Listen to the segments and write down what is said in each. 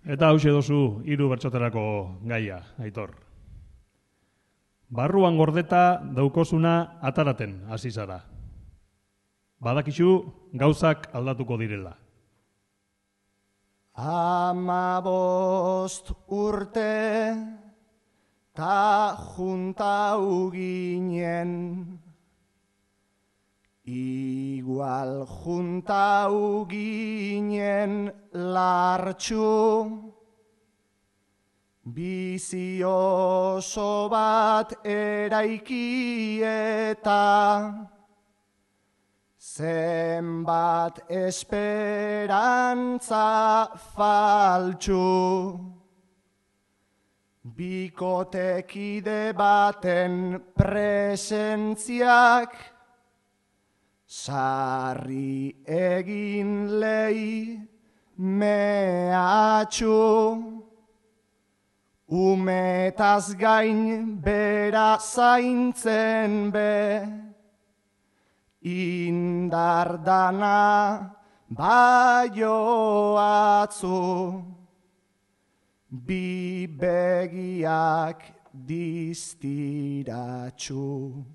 Eta hauxe dozu hiru bertsoterako gaia, Aitor. Barruan gordeta daukozuna ataraten hasi zara. Badakizu gauzak aldatuko direla. 15 urte ta juntau ginen, igual juntau ginen lartxu, bizi oso bat eraiki eta zenbat esperantza faltsu, bikotekide baten presentziak sarri egin lehi mehatxu, umetaz gain bera zaintzen be, indardana baioatzu, bi begiak diztiratxu,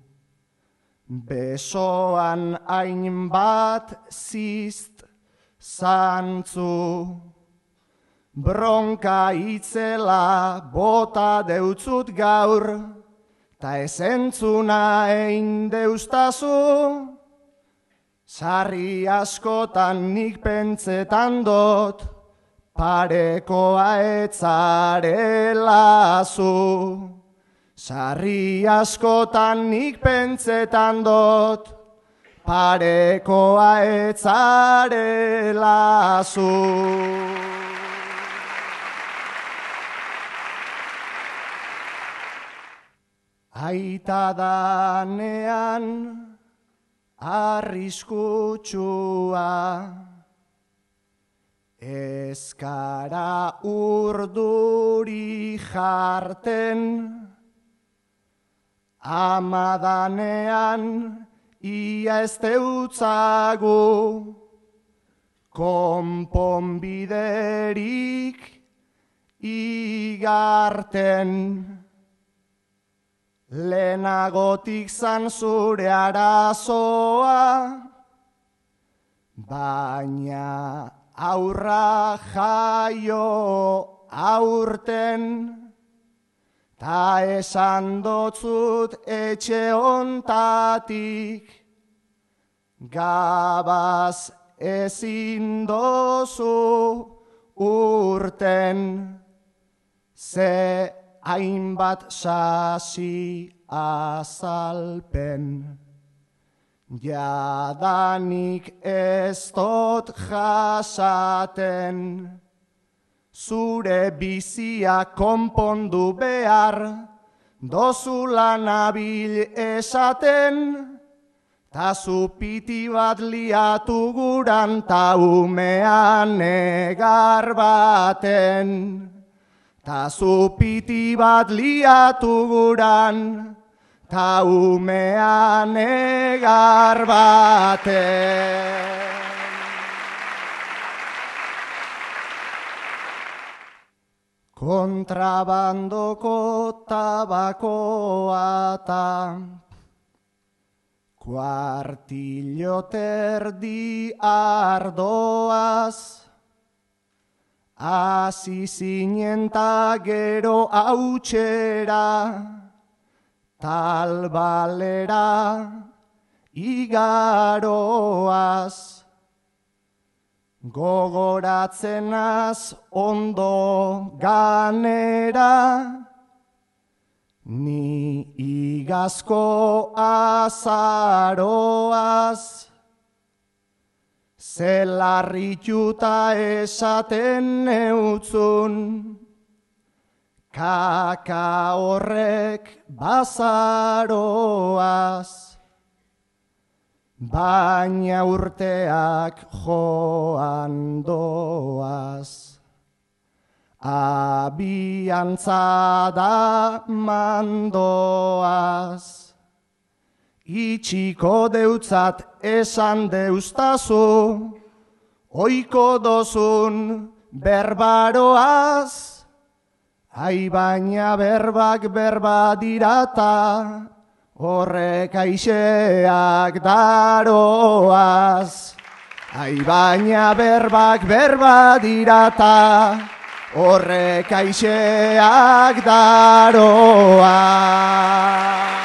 besoan hainbat zizt zantzu, bronka itzela bota deutzut gaur, ta ezentzuna ein deustazu, sarri askotan nik pentsetan dot, parekoa etzarelazu. Sarri askotan nik pentsetan dot, parekoa etzarelazu. Aita danean arriskutsua, ezkara urduri jarten, amadanean ia ez deutzagu, konponbiderik igarten. Lehenagotik zan zure arazoa, baina aurra jaio aurten, ta esan dotzut etxe ontatik, gabaz ezin dozu urten, ze hainbat sasi azalpen, jadanik ez dot jasaten, zure bizia konpondu behar, dozula nabil esaten, ta zupiti bat liatu guran, ta umean negar baten. Ta zupiti bat liatu guran, ta umean negar baten. Kontrabandoko tabakoa ta kuartillo terdi ardoaz, hasi zinen ta gero hautxera, talbalera igaroaz, gogoratzenaz ondo ganera, ni igazko azaroaz, zelarrituta esaten neutzun, kaka horrek bazaroaz, baina urteak joan doaz, abiantza da mandoaz, itxiko deutzat esan deustazu, oiko dozun berbaroaz, ai baina berbak berba dirata, horrek aixeak daroaz. Ai baina berbak berba dirata, horrek aixeak daroaz.